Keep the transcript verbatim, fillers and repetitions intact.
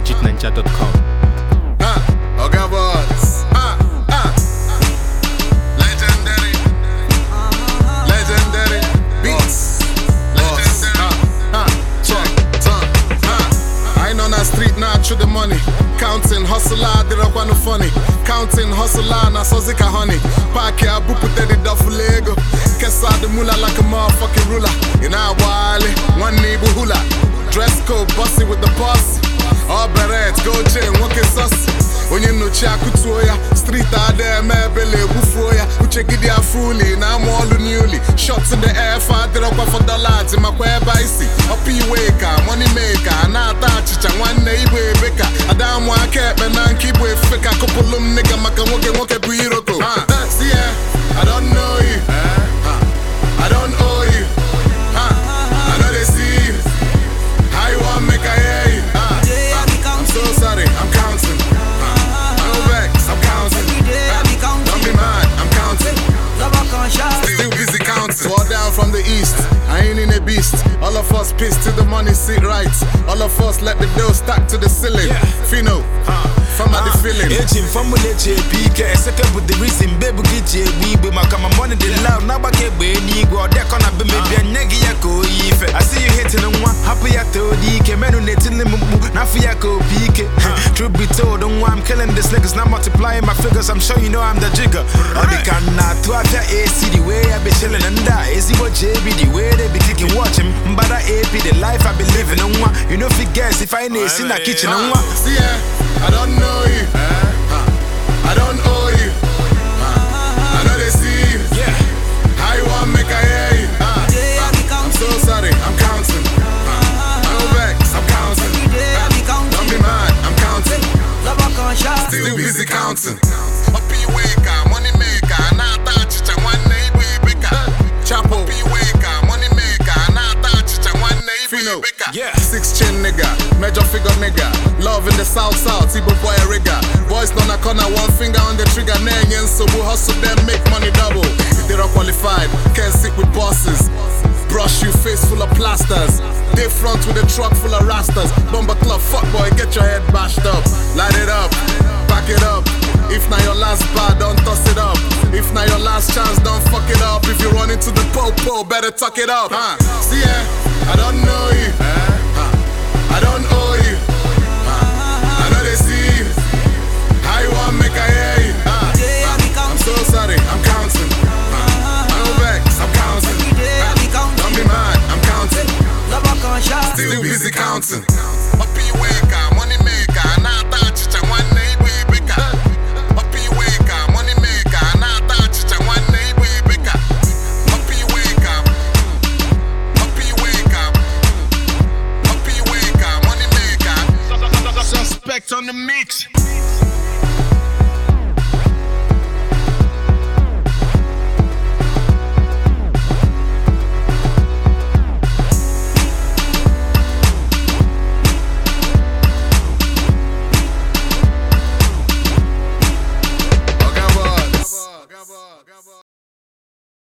legit ninja dot com. Ah, okay, boys. Ah, ah. Legendary. Legendary. Beats. Legendary. Ah, ah. Check. Talk. Ah. I ain't on that street now, through the money. Counting, hustler, they don't want no funny. Counting, hustler, na sozika honey. Park ya, bupu teddy duffel lego. Kesa the mula like a motherfucking ruler. In our wale, one neighbor hula. Dress code, bossy with the boss. All berets, go chain, walk in sus. When you know Chakutoya, street out there, mebele, wufoya. Uche gidi a fully, now I'm all newly. Shots in the air, five drop for dollars in my web I see. A P waker, money maker, na tachicha, one neighbor baker. I damn one cap and I keep with fake a couple of nigga, maka woke and woke a buiroko. See ya, I don't know you. I don't owe you. I know they see you. How you want make I hear you? I'm so sorry, I'm counting. No vex, I'm counting. Don't be mad, I'm counting. Still busy counting. Fall down from the east, I ain't in a beast. All of us pissed till the money sit right. All of us let the dough stack to the ceiling. Fino, from the feeling. Aging from the J P K, second with the reason, baby, get J B, but my come money the loud, now I get Benny, go there, gonna be maybe a Negiaco. I see you hitting on one, happy at the D K, men who net in the moo, Nafiako P K. Truth be told, don't want I'm killing this niggas, not multiplying my figures, I'm sure you know I'm the jigger. Or they cannot to have A C the way I be chilling and die. Is he what J B the way they be kicking, watching, but I A P the life I be living on one. You know, if you guess if I ain't in the kitchen on one. See ya, I don't know you. I don't owe you. I know they see you. How you want make I hear you? I'm so sorry, I'm counting. No vex, I'm counting. Don't be mad, I'm counting. Still busy counting. Up you wake up, money maker, not touch it, one neighbor bigger. Chapo, you wake up, money maker, not touch it, one neighbor bigger. Six chin nigga, major figure nigga. Love in the south south, Ibo boy rigger. Boys on a corner, one finger on the trigger. Nengen, so we hustle them, make money double. If they're not qualified, can't sit with bosses. Brush you face full of plasters. They front with a truck full of rastas. Bomber club, fuck boy, get your head bashed up. Light it up, back it up. If not your last bar, don't toss it up. If not your last chance, don't fuck it up. If you run into the po-po, better tuck it up. Huh? See ya, I don't know you. I don't owe you. I know they see you. How you want make I hear you? I'm so sorry, I'm counting. No vex, I'm counting. Don't be mad, I'm counting. Still busy counting. Up you wake up, money maker, not touch it, one neighbor bigger. Up you wake up, money maker, not touch it, one neighbor bigger. Up you wake up. Up you wake up. Up you wake up, money maker. Suspect on the mix.